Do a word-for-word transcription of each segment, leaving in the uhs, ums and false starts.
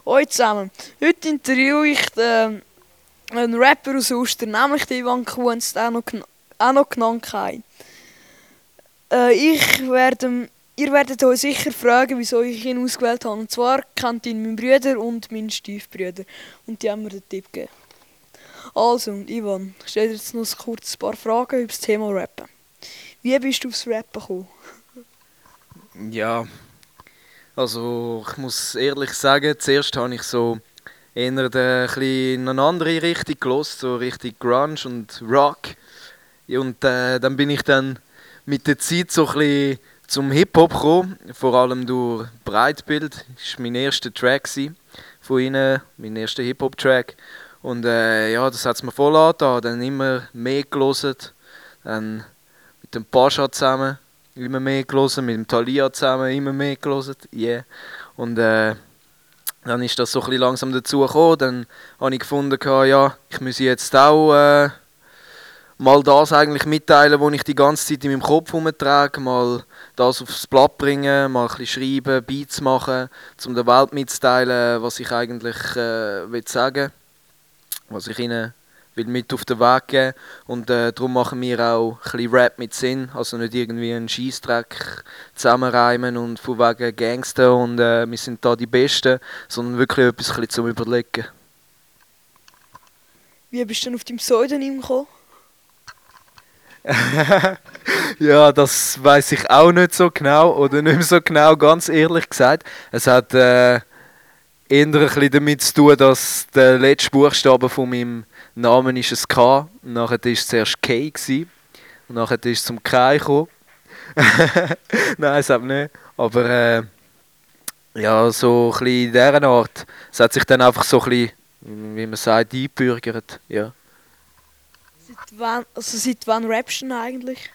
Hallo zusammen. Heute interviewe ich den, äh, einen Rapper aus Uster, nämlich den Ivan Kuhns, den auch noch, gena- auch noch genannt haben. Äh, ich werde, ihr werdet euch sicher fragen, wieso ich ihn ausgewählt habe. Und zwar kennt ihn mein Bruder und mein Stiefbruder. Und die haben mir den Tipp gegeben. Also, Ivan, ich stelle dir jetzt noch kurz ein paar Fragen über das Thema Rappen. Wie bist du aufs Rappen gekommen? Ja, also ich muss ehrlich sagen, zuerst habe ich so eher de, ein bisschen in eine andere Richtung gelost, so Richtung Grunge und Rock. Ja, und äh, dann bin ich dann mit der Zeit so ein bisschen zum Hip-Hop gekommen, vor allem durch Breitbild. Das war mein erster Track gewesen von ihnen, mein erster Hip-Hop-Track. Und äh, ja, das hat es mir voll angetan, dann immer mehr gelesen, dann mit dem Pascha zusammen immer mehr gelesen, mit dem Thalia zusammen immer mehr gelesen, yeah. Und äh, dann ist das so ein bisschen langsam dazu gekommen, dann habe ich gefunden, ja, ich muss jetzt auch äh, mal das eigentlich mitteilen, was ich die ganze Zeit in meinem Kopf herumtrage, mal das aufs Blatt bringen, mal ein bisschen schreiben, Beats machen, um der Welt mitzuteilen, was ich eigentlich äh, will sagen, was ich ihnen will mit auf den Weg geben. Und äh, darum machen wir auch ein bisschen Rap mit Sinn, also nicht irgendwie einen Scheissdreck zusammenreimen und von wegen Gangster und äh, wir sind da die Besten, sondern wirklich etwas ein bisschen zum Überlegen. Wie bist du denn auf dein Pseudonym gekommen? Ja, das weiß ich auch nicht so genau oder nicht mehr so genau, ganz ehrlich gesagt. Es hat äh, eher ein bisschen damit zu tun, dass der letzte Buchstabe von meinem Namen ist ein K. Und nachher war es zuerst K. Gewesen. Und nachher ist es zum K gekommen. Nein, es hat nicht. Aber äh, ja, so ein bisschen in dieser Art. Es hat sich dann einfach so ein bisschen, wie man sagt, eingebürgert. Ja. Seit wann, also seit wann rappst du denn eigentlich?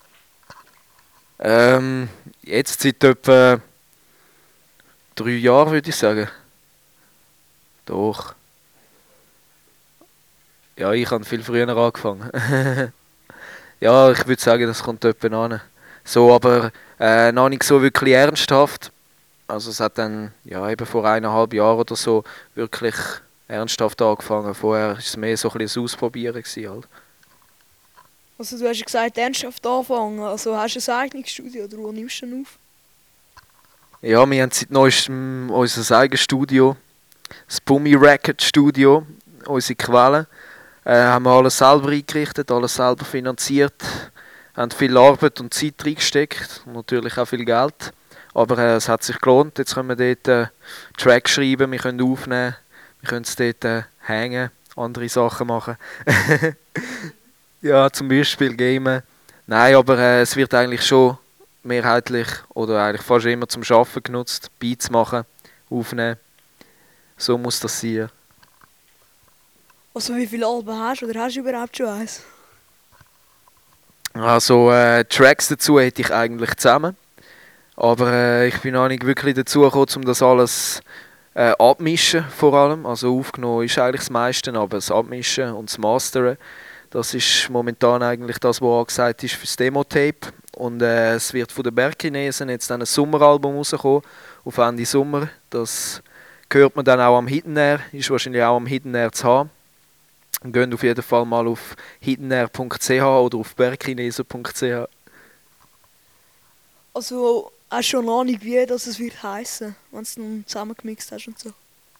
Ähm, jetzt seit etwa drei Jahren würde ich sagen. Doch. Ja, ich habe viel früher angefangen. Ja, ich würde sagen, das kommt etwa an. So, aber äh, noch nicht so wirklich ernsthaft. Also es hat dann ja, eben vor eineinhalb Jahren oder so wirklich ernsthaft angefangen. Vorher war es mehr so ein bisschen ein Ausprobieren. Gewesen, halt. Also du hast ja gesagt, ernsthaft anfangen. Also hast du ein eigenes Studio oder wo nimmst du denn auf? Ja, wir haben seit neuestem unser eigenes Studio, das Bummy Record Studio, unsere Quellen. Äh, haben wir alles selber eingerichtet, alles selber finanziert, haben viel Arbeit und Zeit reingesteckt und natürlich auch viel Geld. Aber äh, es hat sich gelohnt. Jetzt können wir dort äh, Tracks schreiben, wir können aufnehmen, wir können es dort äh, hängen, andere Sachen machen. Ja, zum Beispiel gamen. Nein, aber äh, es wird eigentlich schon mehrheitlich oder eigentlich fast immer zum Arbeiten genutzt. Beats machen, aufnehmen. So muss das sein. Also wie viele Alben hast du oder hast du überhaupt schon eins? Also äh, Tracks dazu hätte ich eigentlich zusammen. Aber äh, ich bin noch nicht wirklich dazu gekommen, um das alles äh, abmischen vor allem. Also aufgenommen ist eigentlich das meiste, aber das Abmischen und das Masteren, das ist momentan eigentlich das, was angesagt ist für das Demo-Tape. Und äh, es wird von den Bergchinesen jetzt dann ein Sommeralbum rauskommen, auf Ende Sommer. Das hört man dann auch am Hidden Air, ist wahrscheinlich auch am Hidden Air zu haben. Geht auf jeden Fall mal auf hiddenair punkt c h oder auf bergchinesen punkt c h. Also hast du schon eine Ahnung, wie das es wird heissen, wenn du es nun zusammengemixt hast und so?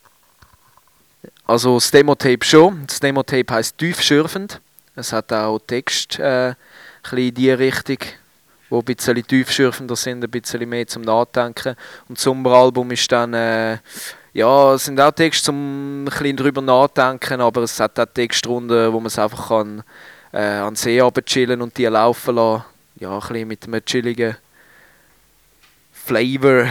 Also das Demo-Tape schon. Das Demo-Tape heisst tiefschürfend. Es hat auch Text äh, ein bisschen in die Richtung, wo ein bisschen tiefschürfender sind, ein bisschen mehr zum Nachdenken. Und das Sommeralbum ist dann, äh, ja, es sind auch Texte zum ein bisschen drüber nachdenken, aber es hat auch Texte drunter, wo man es einfach kann, äh, an den See chillen und die laufen lassen. Ja, ein bisschen mit einem chilligen Flavor.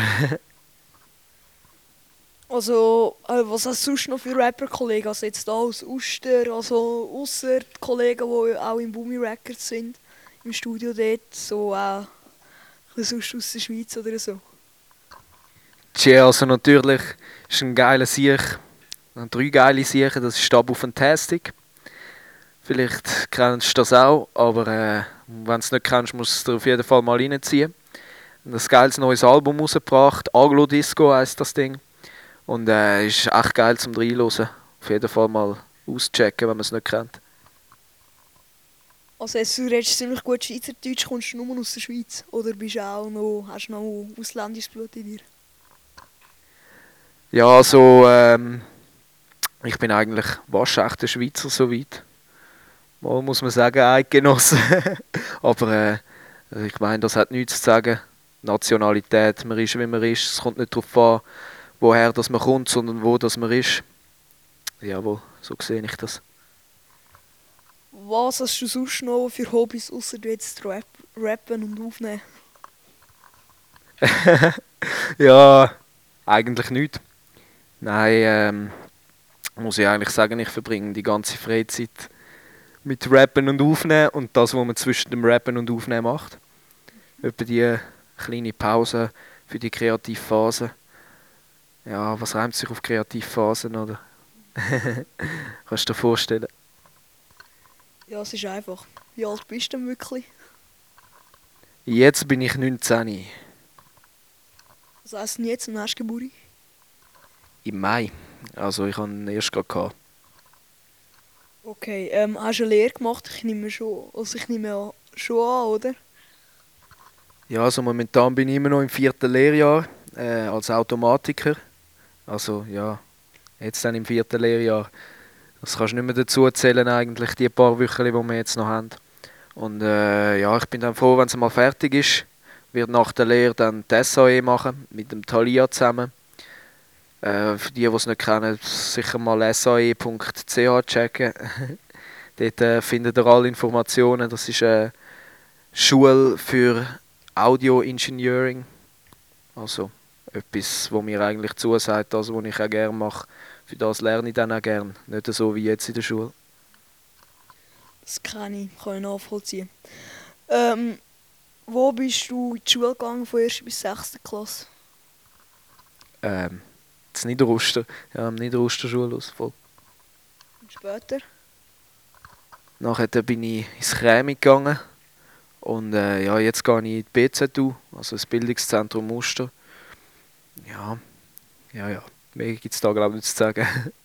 Also, äh, was hast du sonst noch für Rapper-Kollegen? Also jetzt da aus Uster, also ausser die Kollegen, die auch im Boomy Records sind, im Studio dort, so auch äh, sonst aus der Schweiz oder so. Tja, also natürlich ist ein geiler Sieg. Drei geile Siechen, das ist Stabo Fantastic. Vielleicht kennst du das auch, aber äh, wenn du es nicht kennst, musst du es dir auf jeden Fall mal reinziehen. Ein geiles neues Album rausgebracht, Aglo Disco heisst das Ding. Und äh, ist echt geil zum Reinhören. Auf jeden Fall mal auschecken, wenn man es nicht kennt. Also jetzt, du redest ziemlich gut Schweizerdeutsch, kommst du nur aus der Schweiz? Oder bist du auch noch, hast du noch ausländisches Blut in dir? Ja, also ähm, ich bin eigentlich waschechter Schweizer soweit. Mal muss man sagen, Eidgenosse. Aber äh, ich meine, das hat nichts zu sagen. Nationalität, man ist wie man ist. Es kommt nicht darauf an, woher das man kommt, sondern wo das man ist. Jawohl, so sehe ich das. Was hast du sonst noch für Hobbys, außer jetzt Rap, Rappen und Aufnehmen? Ja, eigentlich nicht. Nein, ähm, muss ich eigentlich sagen, ich verbringe die ganze Freizeit mit Rappen und Aufnehmen und das, was man zwischen dem Rappen und Aufnehmen macht. Etwa die kleine Pause für die Kreativphase. Ja, was reimt sich auf Kreativphasen, oder? Kannst du dir vorstellen? Ja, es ist einfach. Wie alt bist du denn wirklich? Jetzt bin ich neunzehn. Was heisst denn jetzt, wann hast du Geburt? Im Mai. Also ich hatte ihn erst gerade gehabt. Okay, ähm, hast du eine Lehre gemacht? Ich nehme schon, also ich nehme an, schon an, oder? Ja, also momentan bin ich immer noch im vierten Lehrjahr äh, als Automatiker. Also ja, jetzt dann im vierten Lehrjahr. Das kannst du nicht mehr dazu zählen eigentlich, die paar Wochen, die wir jetzt noch haben. Und äh, ja, ich bin dann froh, wenn es mal fertig ist. Wird nach der Lehre dann die S A E machen, mit dem Thalia zusammen. Äh, für die, die es nicht kennen, sicher mal s a e punkt c h checken. Dort äh, findet ihr alle Informationen. Das ist eine Schule für Audio Engineering. Also etwas, was mir eigentlich zusagt, das, was ich auch gerne mache. Für das lerne ich dann auch gerne. Nicht so wie jetzt in der Schule. Das kann ich, kann ich nachvollziehen. Ähm, wo bist du in die Schule gegangen, von erster bis sechster Klasse? Ähm, das Niederuster. Ja, am Niederuster Schulhaus. Voll. Und später? Nachher bin ich ins Krämi gegangen. Und äh, ja, jetzt gehe ich in die B Z U, also das Bildungszentrum Muster. Ja, ja, ja. Mehr gibt es da, glaube ich, nicht zu sagen.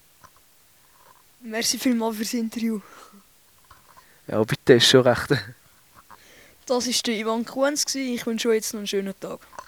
Merci vielmals fürs Interview. Ja, bitte, ist schon recht. Das war der Ivan Kuhns. Ich wünsche euch jetzt noch einen schönen Tag.